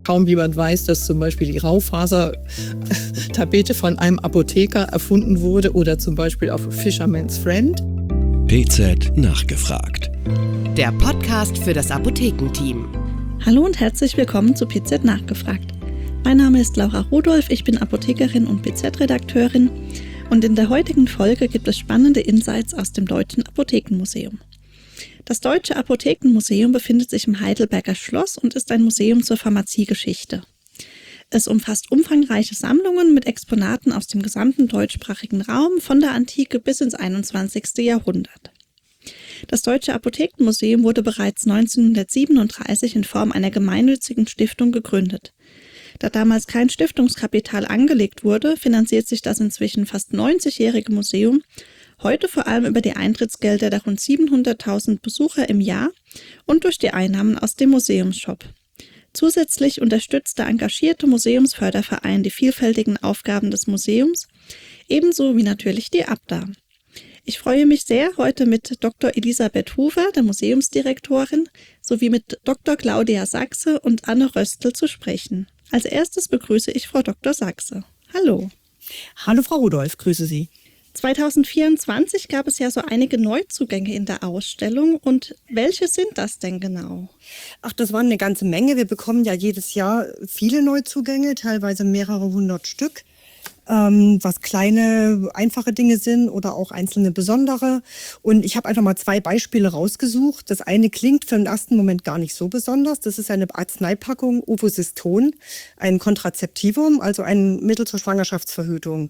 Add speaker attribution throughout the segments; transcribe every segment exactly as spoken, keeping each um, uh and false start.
Speaker 1: Kaum jemand weiß, dass zum Beispiel die Raufasertapete von einem Apotheker erfunden wurde oder zum Beispiel auf Fisherman's Friend.
Speaker 2: P Z nachgefragt.
Speaker 3: Der Podcast für das Apothekenteam.
Speaker 4: Hallo und herzlich willkommen zu P Z nachgefragt. Mein Name ist Laura Rudolph, ich bin Apothekerin und P Z-Redakteurin und in der heutigen Folge gibt es spannende Insights aus dem Deutschen Apothekenmuseum. Das Deutsche Apothekenmuseum befindet sich im Heidelberger Schloss und ist ein Museum zur Pharmaziegeschichte. Es umfasst umfangreiche Sammlungen mit Exponaten aus dem gesamten deutschsprachigen Raum von der Antike bis ins einundzwanzigste Jahrhundert. Das Deutsche Apothekenmuseum wurde bereits neunzehnhundertsiebenunddreißig in Form einer gemeinnützigen Stiftung gegründet. Da damals kein Stiftungskapital angelegt wurde, finanziert sich das inzwischen fast neunzigjährige Museum heute vor allem über die Eintrittsgelder der rund siebenhunderttausend Besucher im Jahr und durch die Einnahmen aus dem Museumsshop. Zusätzlich unterstützt der engagierte Museumsförderverein die vielfältigen Aufgaben des Museums, ebenso wie natürlich die Abda. Ich freue mich sehr, heute mit Doktor Elisabeth Hufer, der Museumsdirektorin, sowie mit Doktor Claudia Sachse und Anne Röstl zu sprechen. Als erstes begrüße ich Frau Doktor Sachse. Hallo.
Speaker 5: Hallo Frau Rudolph, grüße Sie.
Speaker 4: zweitausendvierundzwanzig gab es ja so einige Neuzugänge in der Ausstellung. Und welche sind das denn genau?
Speaker 5: Ach, das waren eine ganze Menge. Wir bekommen ja jedes Jahr viele Neuzugänge, teilweise mehrere hundert Stück. Ähm, was kleine, einfache Dinge sind oder auch einzelne besondere. Und ich habe einfach mal zwei Beispiele rausgesucht. Das eine klingt für den ersten Moment gar nicht so besonders. Das ist eine Arzneipackung Ovosiston, ein Kontrazeptivum, also ein Mittel zur Schwangerschaftsverhütung.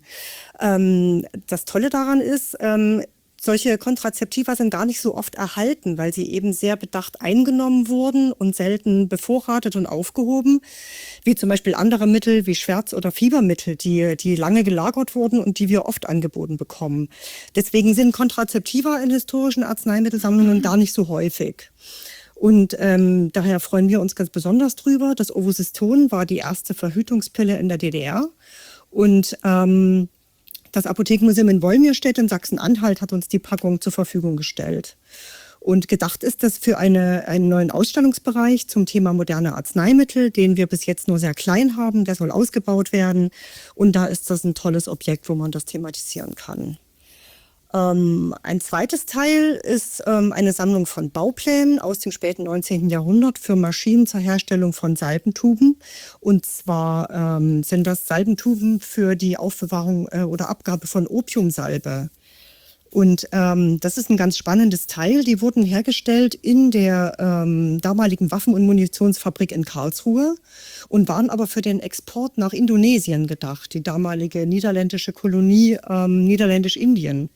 Speaker 5: Ähm, das Tolle daran ist, ähm, solche Kontrazeptiva sind gar nicht so oft erhalten, weil sie eben sehr bedacht eingenommen wurden und selten bevorratet und aufgehoben, wie zum Beispiel andere Mittel wie Schmerz- oder Fiebermittel, die, die lange gelagert wurden und die wir oft angeboten bekommen. Deswegen sind Kontrazeptiva in historischen Arzneimittelsammlungen gar nicht so häufig. Und ähm, daher freuen wir uns ganz besonders drüber. Das Ovosiston war die erste Verhütungspille in der D D R und ähm, das Apothekenmuseum in Wolmirstedt in Sachsen-Anhalt hat uns die Packung zur Verfügung gestellt. Und gedacht ist das für eine, einen neuen Ausstellungsbereich zum Thema moderne Arzneimittel, den wir bis jetzt nur sehr klein haben. Der soll ausgebaut werden. Und da ist das ein tolles Objekt, wo man das thematisieren kann. Ähm, ein zweites Teil ist ähm, eine Sammlung von Bauplänen aus dem späten neunzehnten Jahrhundert für Maschinen zur Herstellung von Salbentuben. Und zwar ähm, sind das Salbentuben für die Aufbewahrung äh, oder Abgabe von Opiumsalbe. Und ähm, das ist ein ganz spannendes Teil. Die wurden hergestellt in der ähm, damaligen Waffen- und Munitionsfabrik in Karlsruhe und waren aber für den Export nach Indonesien gedacht, die damalige niederländische Kolonie ähm, Niederländisch-Indien,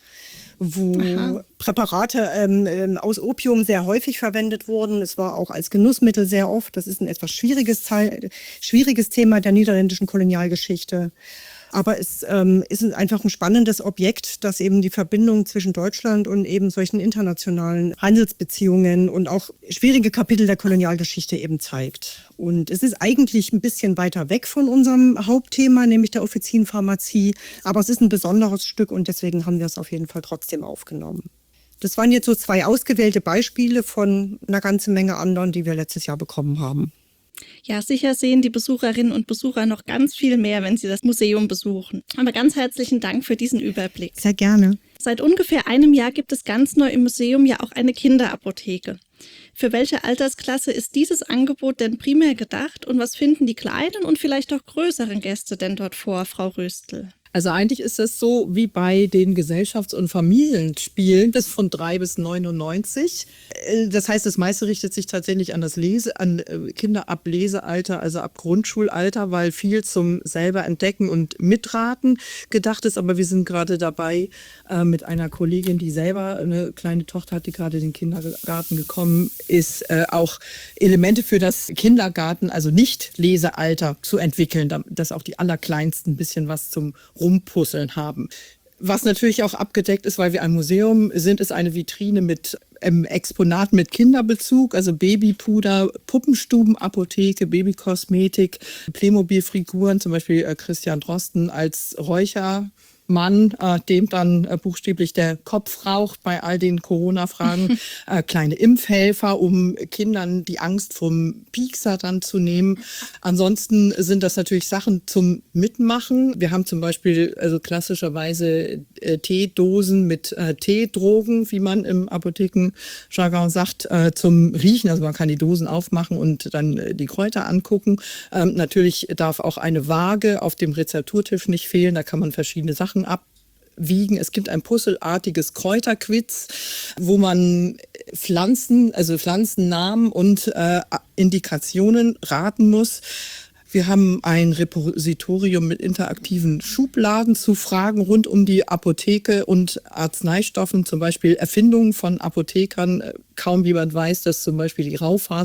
Speaker 5: wo Aha. Präparate ähm, aus Opium sehr häufig verwendet wurden. Es war auch als Genussmittel sehr oft. Das ist ein etwas schwieriges, Teil, schwieriges Thema der niederländischen Kolonialgeschichte. Aber es ähm, ist einfach ein spannendes Objekt, das eben die Verbindung zwischen Deutschland und eben solchen internationalen Handelsbeziehungen und auch schwierige Kapitel der Kolonialgeschichte eben zeigt. Und es ist eigentlich ein bisschen weiter weg von unserem Hauptthema, nämlich der Offizinpharmazie. Aber es ist ein besonderes Stück und deswegen haben wir es auf jeden Fall trotzdem aufgenommen. Das waren jetzt so zwei ausgewählte Beispiele von einer ganzen Menge anderen, die wir letztes Jahr bekommen haben.
Speaker 4: Ja, sicher sehen die Besucherinnen und Besucher noch ganz viel mehr, wenn sie das Museum besuchen. Aber ganz herzlichen Dank für diesen Überblick.
Speaker 5: Sehr gerne.
Speaker 4: Seit ungefähr einem Jahr gibt es ganz neu im Museum ja auch eine Kinderapotheke. Für welche Altersklasse ist dieses Angebot denn primär gedacht und was finden die kleinen und vielleicht auch größeren Gäste denn dort vor, Frau Röstl?
Speaker 1: Also eigentlich ist das so wie bei den Gesellschafts- und Familienspielen, das von drei bis neunundneunzig. Das heißt, das meiste richtet sich tatsächlich an das Lese, an Kinder ab Lesealter, also ab Grundschulalter, weil viel zum selber entdecken und mitraten gedacht ist. Aber wir sind gerade dabei äh, mit einer Kollegin, die selber eine kleine Tochter hat, die gerade in den Kindergarten gekommen ist, äh, auch Elemente für das Kindergarten, also nicht Lesealter, zu entwickeln, dass auch die Allerkleinsten ein bisschen was zum Rumpuzzeln haben. Was natürlich auch abgedeckt ist, weil wir ein Museum sind, ist eine Vitrine mit ähm, Exponaten mit Kinderbezug, also Babypuder, Puppenstubenapotheke, Babykosmetik, Playmobil-Figuren, zum Beispiel äh, Christian Drosten als Räuchermann Mann, äh, dem dann äh, buchstäblich der Kopf raucht bei all den Corona-Fragen, äh, kleine Impfhelfer, um Kindern die Angst vom Piekser dann zu nehmen. Ansonsten sind das natürlich Sachen zum Mitmachen. Wir haben zum Beispiel also klassischerweise äh, Teedosen mit äh, Teedrogen, wie man im Apothekenjargon sagt, äh, zum Riechen. Also man kann die Dosen aufmachen und dann äh, die Kräuter angucken. Ähm, natürlich darf auch eine Waage auf dem Rezepturtisch nicht fehlen. Da kann man verschiedene Sachen abwiegen. Es gibt ein puzzelartiges Kräuterquiz, wo man Pflanzen, also Pflanzennamen und äh, Indikationen raten muss. Wir haben ein Repositorium mit interaktiven Schubladen zu Fragen rund um die Apotheke und Arzneistoffen, zum Beispiel Erfindungen von Apothekern. Kaum jemand weiß, dass zum Beispiel die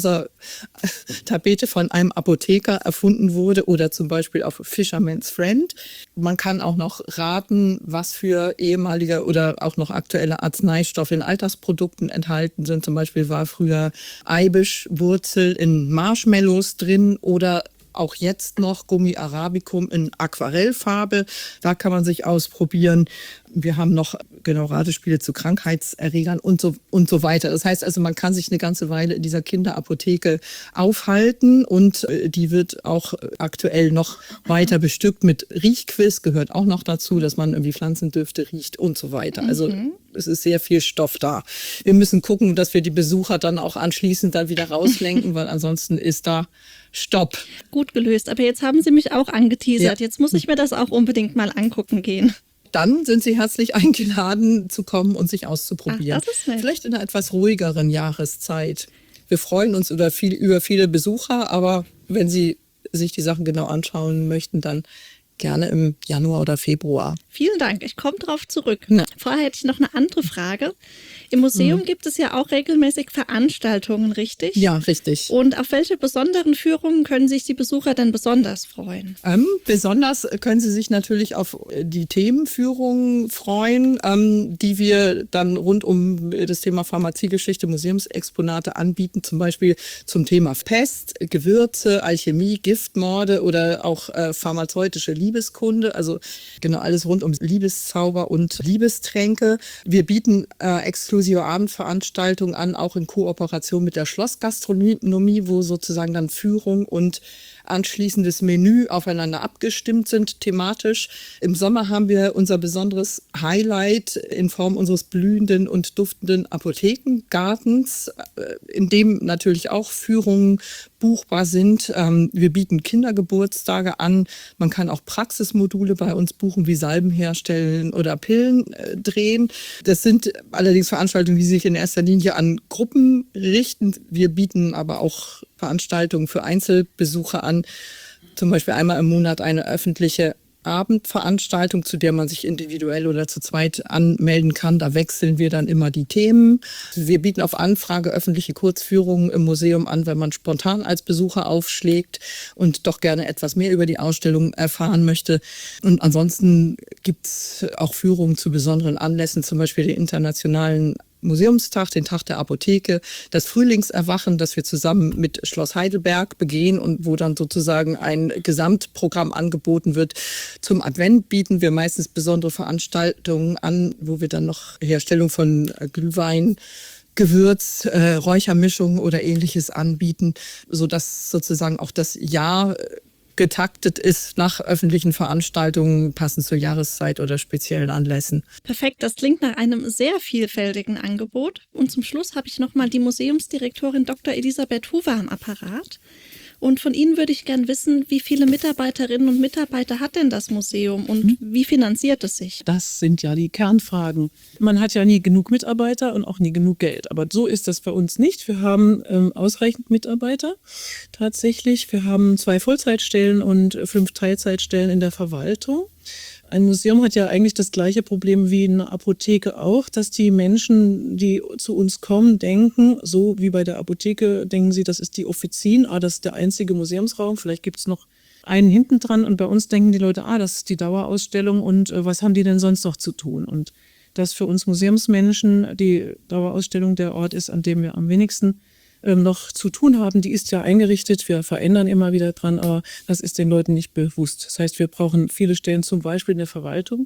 Speaker 1: Raufasertapete von einem Apotheker erfunden wurde oder zum Beispiel auf Fisherman's Friend. Man kann auch noch raten, was für ehemalige oder auch noch aktuelle Arzneistoffe in Alltagsprodukten enthalten sind. Zum Beispiel war früher Eibischwurzel in Marshmallows drin oder auch jetzt noch Gummi Arabicum in Aquarellfarbe. Da kann man sich ausprobieren. Wir haben noch genau Ratespiele zu Krankheitserregern und so, und so weiter. Das heißt also, man kann sich eine ganze Weile in dieser Kinderapotheke aufhalten und die wird auch aktuell noch weiter bestückt mit Riechquiz, gehört auch noch dazu, dass man irgendwie Pflanzendüfte riecht und so weiter. Also mhm. es ist sehr viel Stoff da. Wir müssen gucken, dass wir die Besucher dann auch anschließend dann wieder rauslenken, weil ansonsten ist da Stopp.
Speaker 4: Gut gelöst, aber jetzt haben Sie mich auch angeteasert. Ja. Jetzt muss ich mir das auch unbedingt mal angucken gehen.
Speaker 1: Dann sind Sie herzlich eingeladen zu kommen und sich auszuprobieren.
Speaker 4: Ach, das ist nett.
Speaker 1: Vielleicht in einer etwas ruhigeren Jahreszeit. Wir freuen uns über, viel, über viele Besucher, aber wenn Sie sich die Sachen genau anschauen möchten, dann gerne im Januar oder Februar.
Speaker 4: Vielen Dank, ich komme drauf zurück.
Speaker 1: Ja.
Speaker 4: Vorher hätte ich noch eine andere Frage. Im Museum mhm. gibt es ja auch regelmäßig Veranstaltungen, richtig?
Speaker 1: Ja, richtig.
Speaker 4: Und auf welche besonderen Führungen können sich die Besucher denn besonders freuen?
Speaker 1: Ähm, besonders können sie sich natürlich auf die Themenführungen freuen, ähm, die wir dann rund um das Thema Pharmaziegeschichte, Museumsexponate anbieten, zum Beispiel zum Thema Pest, Gewürze, Alchemie, Giftmorde oder auch äh, pharmazeutische Liebeskunde, also genau alles rund um Liebeszauber und Liebestränke. Wir bieten äh, exklusive Abendveranstaltungen an, auch in Kooperation mit der Schlossgastronomie, wo sozusagen dann Führung und anschließendes Menü aufeinander abgestimmt sind, thematisch. Im Sommer haben wir unser besonderes Highlight in Form unseres blühenden und duftenden Apothekengartens, in dem natürlich auch Führungen buchbar sind. Wir bieten Kindergeburtstage an. Man kann auch Praxismodule bei uns buchen, wie Salben herstellen oder Pillen drehen. Das sind allerdings Veranstaltungen, die sich in erster Linie an Gruppen richten. Wir bieten aber auch Veranstaltungen für Einzelbesucher an. Zum Beispiel einmal im Monat eine öffentliche Abendveranstaltung, zu der man sich individuell oder zu zweit anmelden kann. Da wechseln wir dann immer die Themen. Wir bieten auf Anfrage öffentliche Kurzführungen im Museum an, wenn man spontan als Besucher aufschlägt und doch gerne etwas mehr über die Ausstellung erfahren möchte. Und ansonsten gibt es auch Führungen zu besonderen Anlässen, zum Beispiel den internationalen Museumstag, den Tag der Apotheke, das Frühlingserwachen, das wir zusammen mit Schloss Heidelberg begehen und wo dann sozusagen ein Gesamtprogramm angeboten wird. Zum Advent bieten wir meistens besondere Veranstaltungen an, wo wir dann noch Herstellung von Glühwein, Gewürz, äh, Räuchermischungen oder Ähnliches anbieten, sodass sozusagen auch das Jahr getaktet ist nach öffentlichen Veranstaltungen, passend zur Jahreszeit oder speziellen Anlässen.
Speaker 4: Perfekt, das klingt nach einem sehr vielfältigen Angebot. Und zum Schluss habe ich nochmal die Museumsdirektorin Doktor Elisabeth Huber am Apparat. Und von Ihnen würde ich gern wissen, wie viele Mitarbeiterinnen und Mitarbeiter hat denn das Museum und wie finanziert es sich?
Speaker 6: Das sind ja die Kernfragen. Man hat ja nie genug Mitarbeiter und auch nie genug Geld. Aber so ist das bei uns nicht. Wir haben ähm, ausreichend Mitarbeiter tatsächlich. Wir haben zwei Vollzeitstellen und fünf Teilzeitstellen in der Verwaltung. Ein Museum hat ja eigentlich das gleiche Problem wie eine Apotheke auch, dass die Menschen, die zu uns kommen, denken, so wie bei der Apotheke, denken sie, das ist die Offizin, ah, das ist der einzige Museumsraum, vielleicht gibt es noch einen hinten dran und bei uns denken die Leute, ah, das ist die Dauerausstellung und äh, was haben die denn sonst noch zu tun? Und dass für uns Museumsmenschen die Dauerausstellung der Ort ist, an dem wir am wenigsten noch zu tun haben, die ist ja eingerichtet, wir verändern immer wieder dran, aber das ist den Leuten nicht bewusst. Das heißt, wir brauchen viele Stellen zum Beispiel in der Verwaltung.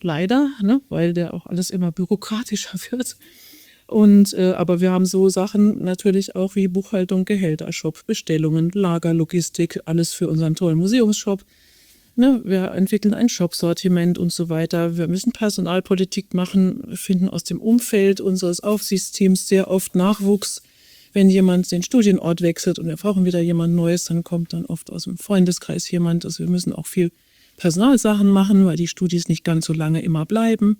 Speaker 6: leider, ne, weil der auch alles immer bürokratischer wird. Und äh, aber wir haben so Sachen natürlich auch wie Buchhaltung, Gehältershop, Bestellungen, Lagerlogistik, alles für unseren tollen Museumsshop. Ne, wir entwickeln ein Shopsortiment und so weiter. Wir müssen Personalpolitik machen, finden aus dem Umfeld unseres Aufsichtsteams sehr oft Nachwuchs. Wenn jemand den Studienort wechselt und wir brauchen wieder jemand Neues, dann kommt dann oft aus dem Freundeskreis jemand. Also wir müssen auch viel Personalsachen machen, weil die Studis nicht ganz so lange immer bleiben.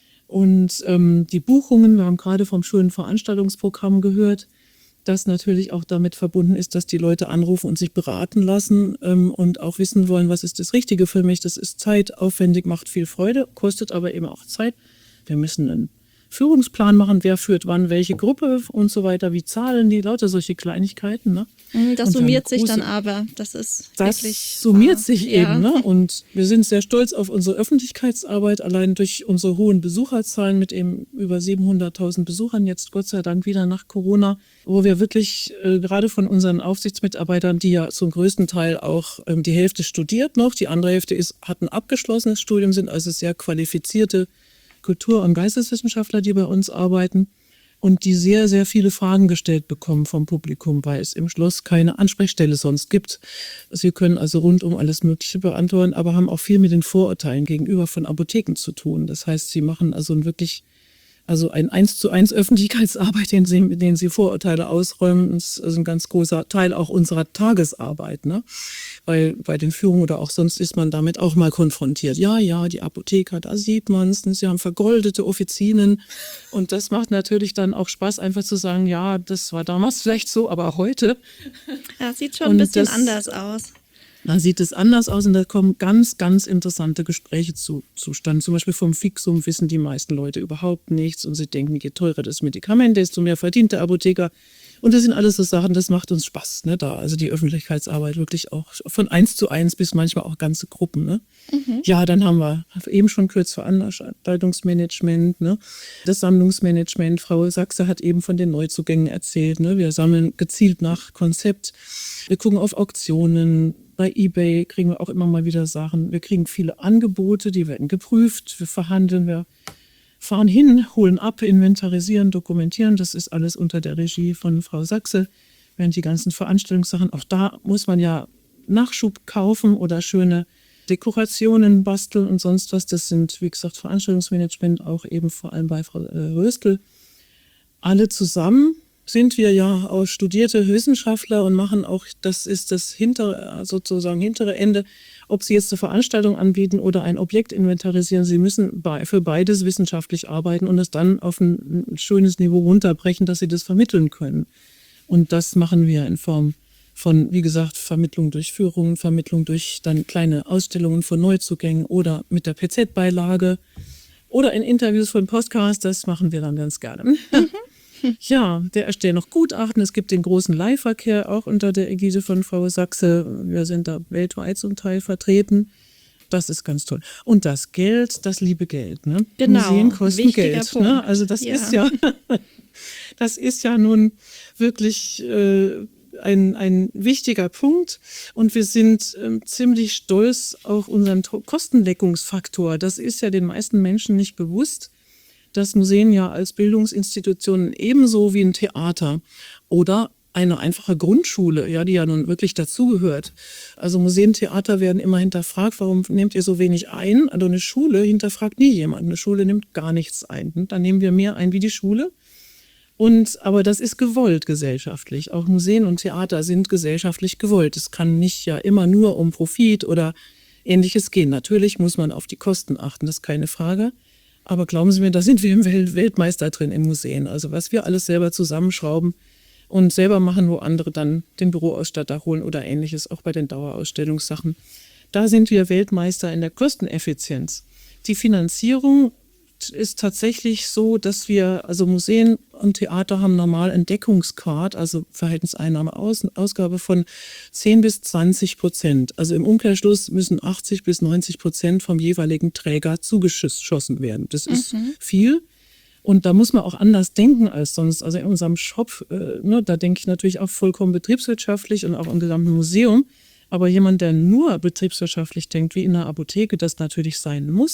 Speaker 6: Und ähm, die Buchungen, wir haben gerade vom Schulenveranstaltungsprogramm gehört, das natürlich auch damit verbunden ist, dass die Leute anrufen und sich beraten lassen ähm, und auch wissen wollen, was ist das Richtige für mich. Das ist zeitaufwendig, macht viel Freude, kostet aber eben auch Zeit. Wir müssen einen Führungsplan machen, wer führt wann welche Gruppe und so weiter, wie zahlen die, lauter solche Kleinigkeiten. Ne?
Speaker 4: Das
Speaker 6: Und
Speaker 4: summiert sich
Speaker 6: große,
Speaker 4: dann aber, das ist
Speaker 6: das
Speaker 4: wirklich...
Speaker 6: summiert
Speaker 4: wahr.
Speaker 6: sich
Speaker 4: Ja.
Speaker 6: eben. Ne? Und wir sind sehr stolz auf unsere Öffentlichkeitsarbeit, allein durch unsere hohen Besucherzahlen mit eben über siebenhunderttausend Besuchern, jetzt Gott sei Dank wieder nach Corona, wo wir wirklich äh, gerade von unseren Aufsichtsmitarbeitern, die ja zum größten Teil auch ähm, die Hälfte studiert noch, die andere Hälfte ist, hat ein abgeschlossenes Studium, sind also sehr qualifizierte Kultur- und Geisteswissenschaftler, die bei uns arbeiten und die sehr, sehr viele Fragen gestellt bekommen vom Publikum, weil es im Schloss keine Ansprechstelle sonst gibt. Sie können also rundum alles Mögliche beantworten, aber haben auch viel mit den Vorurteilen gegenüber von Apotheken zu tun. Das heißt, sie machen also ein wirklich Also ein eins zu eins Öffentlichkeitsarbeit, den sie, mit denen sie Vorurteile ausräumen, ist also ein ganz großer Teil auch unserer Tagesarbeit, ne? Weil bei den Führungen oder auch sonst ist man damit auch mal konfrontiert. Ja, ja, die Apotheker, da sieht man es, sie haben vergoldete Offizinen und das macht natürlich dann auch Spaß, einfach zu sagen, ja, das war damals vielleicht so, aber heute.
Speaker 4: Ja, sieht schon
Speaker 6: Und
Speaker 4: ein bisschen
Speaker 6: das-
Speaker 4: anders aus.
Speaker 6: Da sieht es anders aus und da kommen ganz, ganz interessante Gespräche zu, zustande. Zum Beispiel vom Fixum wissen die meisten Leute überhaupt nichts und sie denken, je teurer das Medikament, desto mehr verdient der Apotheker. Und das sind alles so Sachen, das macht uns Spaß, ne, da. Also die Öffentlichkeitsarbeit wirklich auch von eins zu eins bis manchmal auch ganze Gruppen, ne. Mhm. Ja, dann haben wir eben schon kurz Veranstaltungsmanagement, ne, das Sammlungsmanagement. Frau Sachse hat eben von den Neuzugängen erzählt, ne. Wir sammeln gezielt nach Konzept. Wir gucken auf Auktionen. Bei eBay kriegen wir auch immer mal wieder Sachen. Wir kriegen viele Angebote, die werden geprüft. Wir verhandeln, wir fahren hin, holen ab, inventarisieren, dokumentieren. Das ist alles unter der Regie von Frau Sachse. Während die ganzen Veranstaltungssachen, auch da muss man ja Nachschub kaufen oder schöne Dekorationen basteln und sonst was. Das sind, wie gesagt, Veranstaltungsmanagement, auch eben vor allem bei Frau Röstl. Alle zusammen sind wir ja auch studierte Wissenschaftler und machen auch, das ist das hintere, sozusagen hintere Ende, ob Sie jetzt eine Veranstaltung anbieten oder ein Objekt inventarisieren. Sie müssen bei, für beides wissenschaftlich arbeiten und es dann auf ein, ein schönes Niveau runterbrechen, dass Sie das vermitteln können. Und das machen wir in Form von, wie gesagt, Vermittlung durch Führungen, Vermittlung durch dann kleine Ausstellungen von Neuzugängen oder mit der P Z-Beilage oder in Interviews von Podcasts. Das machen wir dann ganz gerne. Ja, der erstellt noch Gutachten. Es gibt den großen Leihverkehr auch unter der Ägide von Frau Sachse. Wir sind da weltweit zum Teil vertreten. Das ist ganz toll. Und das Geld, das liebe Geld. Ne?
Speaker 4: Genau,
Speaker 6: Museen kosten
Speaker 4: wichtiger
Speaker 6: Geld.
Speaker 4: Punkt.
Speaker 6: Ne? Also das
Speaker 4: Ja.
Speaker 6: ist ja, das ist ja nun wirklich äh, ein, ein wichtiger Punkt. Und wir sind ähm, ziemlich stolz auf unseren To- Kostendeckungsfaktor. Das ist ja den meisten Menschen nicht bewusst, dass Museen ja als Bildungsinstitutionen ebenso wie ein Theater oder eine einfache Grundschule, ja, die ja nun wirklich dazugehört. Also Museen, Theater werden immer hinterfragt, warum nehmt ihr so wenig ein? Also eine Schule hinterfragt nie jemand. Eine Schule nimmt gar nichts ein. Dann nehmen wir mehr ein wie die Schule. Und, aber das ist gewollt gesellschaftlich. Auch Museen und Theater sind gesellschaftlich gewollt. Es kann nicht ja immer nur um Profit oder Ähnliches gehen. Natürlich muss man auf die Kosten achten, das ist keine Frage. Aber glauben Sie mir, da sind wir im Wel- Weltmeister drin in Museen. Also was wir alles selber zusammenschrauben und selber machen, wo andere dann den Büroausstatter holen oder Ähnliches, auch bei den Dauerausstellungssachen. Da sind wir Weltmeister in der Kosteneffizienz. Die Finanzierung ist tatsächlich so, dass wir, also Museen und Theater haben normal einen Deckungsgrad, also Verhältniseinnahme-Ausgabe von zehn bis zwanzig Prozent. Also im Umkehrschluss müssen achtzig bis neunzig Prozent vom jeweiligen Träger zugeschossen werden. Das ist
Speaker 4: Mhm.
Speaker 6: viel. Und da muss man auch anders denken als sonst. Also in unserem Shop, äh, ne, da denke ich natürlich auch vollkommen betriebswirtschaftlich und auch im gesamten Museum. Aber jemand, der nur betriebswirtschaftlich denkt, wie in einer Apotheke das natürlich sein muss,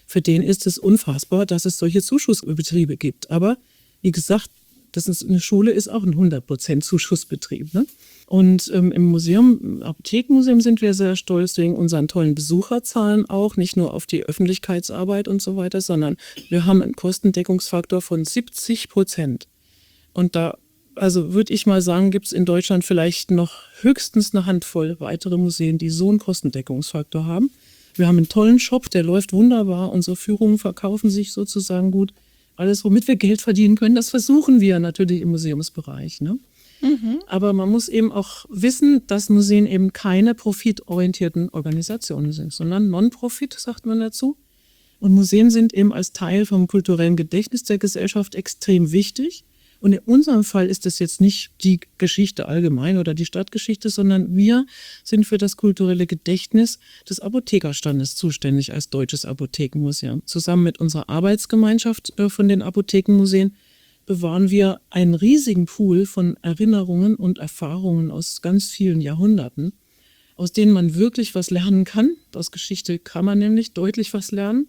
Speaker 6: Für den ist es unfassbar, dass es solche Zuschussbetriebe gibt. Aber wie gesagt, das ist, eine Schule ist auch ein hundert Prozent Zuschussbetrieb. Ne? Und ähm, im Museum, im Apothekenmuseum sind wir sehr stolz wegen unseren tollen Besucherzahlen auch, nicht nur auf die Öffentlichkeitsarbeit und so weiter, sondern wir haben einen Kostendeckungsfaktor von siebzig Prozent. Und da, also würde ich mal sagen, gibt es in Deutschland vielleicht noch höchstens eine Handvoll weitere Museen, die so einen Kostendeckungsfaktor haben. Wir haben einen tollen Shop, der läuft wunderbar. Unsere Führungen verkaufen sich sozusagen gut. Alles, womit wir Geld verdienen können, das versuchen wir natürlich im Museumsbereich. Ne? Mhm. Aber man muss eben auch wissen, dass Museen eben keine profitorientierten Organisationen sind, sondern Non-Profit, sagt man dazu. Und Museen sind eben als Teil vom kulturellen Gedächtnis der Gesellschaft extrem wichtig. Und in unserem Fall ist es jetzt nicht die Geschichte allgemein oder die Stadtgeschichte, sondern wir sind für das kulturelle Gedächtnis des Apothekerstandes zuständig als Deutsches Apothekenmuseum. Zusammen mit unserer Arbeitsgemeinschaft von den Apothekenmuseen bewahren wir einen riesigen Pool von Erinnerungen und Erfahrungen aus ganz vielen Jahrhunderten, aus denen man wirklich was lernen kann. Aus Geschichte kann man nämlich deutlich was lernen.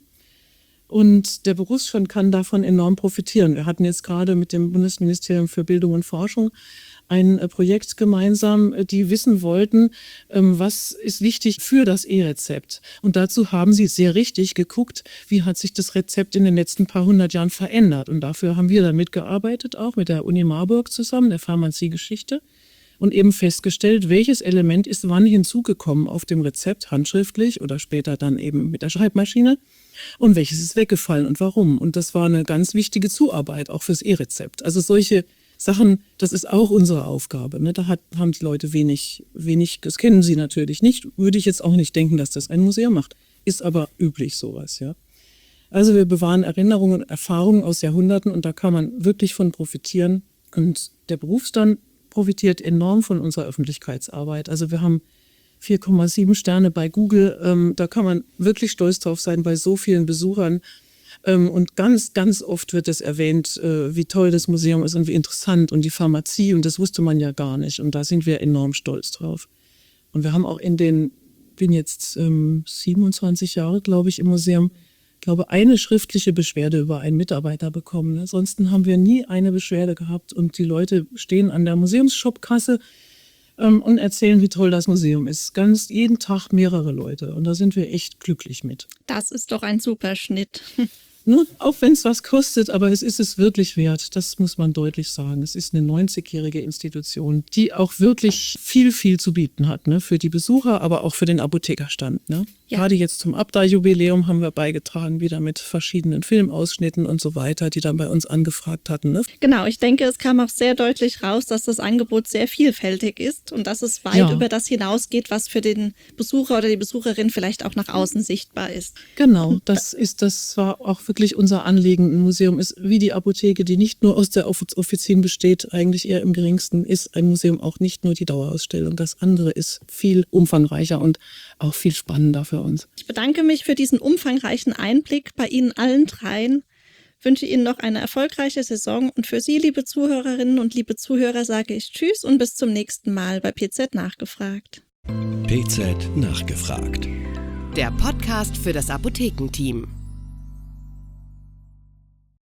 Speaker 6: Und der Berufsstand kann davon enorm profitieren. Wir hatten jetzt gerade mit dem Bundesministerium für Bildung und Forschung ein Projekt gemeinsam, die wissen wollten, was ist wichtig für das E-Rezept. Und dazu haben sie sehr richtig geguckt, wie hat sich das Rezept in den letzten paar hundert Jahren verändert. Und dafür haben wir dann mitgearbeitet, auch mit der Uni Marburg zusammen, der Pharmaziegeschichte, und eben festgestellt, welches Element ist wann hinzugekommen auf dem Rezept, handschriftlich oder später dann eben mit der Schreibmaschine. Und welches ist weggefallen und warum? Und das war eine ganz wichtige Zuarbeit, auch fürs E-Rezept. Also solche Sachen, das ist auch unsere Aufgabe. Ne? Da hat, haben die Leute wenig, wenig, das kennen sie natürlich nicht. Würde ich jetzt auch nicht denken, dass das ein Museum macht. Ist aber üblich sowas, ja. Also wir bewahren Erinnerungen und Erfahrungen aus Jahrhunderten und da kann man wirklich von profitieren. Und der Berufsstand profitiert enorm von unserer Öffentlichkeitsarbeit. Also wir haben vier Komma sieben Sterne bei Google. Ähm, da kann man wirklich stolz drauf sein bei so vielen Besuchern. Ähm, und ganz, ganz oft wird es erwähnt, äh, wie toll das Museum ist und wie interessant und die Pharmazie. Und das wusste man ja gar nicht. Und da sind wir enorm stolz drauf. Und wir haben auch in den, bin jetzt ähm, siebenundzwanzig Jahre, glaube ich, im Museum, glaube eine schriftliche Beschwerde über einen Mitarbeiter bekommen. Ne? Ansonsten haben wir nie eine Beschwerde gehabt. Und die Leute stehen an der Museumsshopkasse und erzählen, wie toll das Museum ist. Ganz jeden Tag mehrere Leute. Und da sind wir echt glücklich mit.
Speaker 4: Das ist doch ein super Schnitt.
Speaker 6: Ne? Auch wenn es was kostet, aber es ist es wirklich wert. Das muss man deutlich sagen. Es ist eine neunzigjährige Institution, die auch wirklich viel, viel zu bieten hat. Ne? Für die Besucher, aber auch für den Apothekerstand. Ne? Ja. Gerade jetzt zum Abda-Jubiläum haben wir beigetragen, wieder mit verschiedenen Filmausschnitten und so weiter, die dann bei uns angefragt hatten. Ne?
Speaker 4: Genau, ich denke, es kam auch sehr deutlich raus, dass das Angebot sehr vielfältig ist und dass es weit ja. über das hinausgeht, was für den Besucher oder die Besucherin vielleicht auch nach außen sichtbar ist.
Speaker 6: Genau, das ist, das war auch wirklich unser Anliegen. Ein Museum ist wie die Apotheke, die nicht nur aus der Offizin besteht, eigentlich eher im geringsten, ist ein Museum auch nicht nur die Dauerausstellung. Das andere ist viel umfangreicher und auch viel spannender für uns.
Speaker 4: Ich bedanke mich für diesen umfangreichen Einblick bei Ihnen allen dreien. Wünsche Ihnen noch eine erfolgreiche Saison und für Sie, liebe Zuhörerinnen und liebe Zuhörer, sage ich Tschüss und bis zum nächsten Mal bei P Z Nachgefragt.
Speaker 2: P Z Nachgefragt.
Speaker 3: Der Podcast für das Apothekenteam.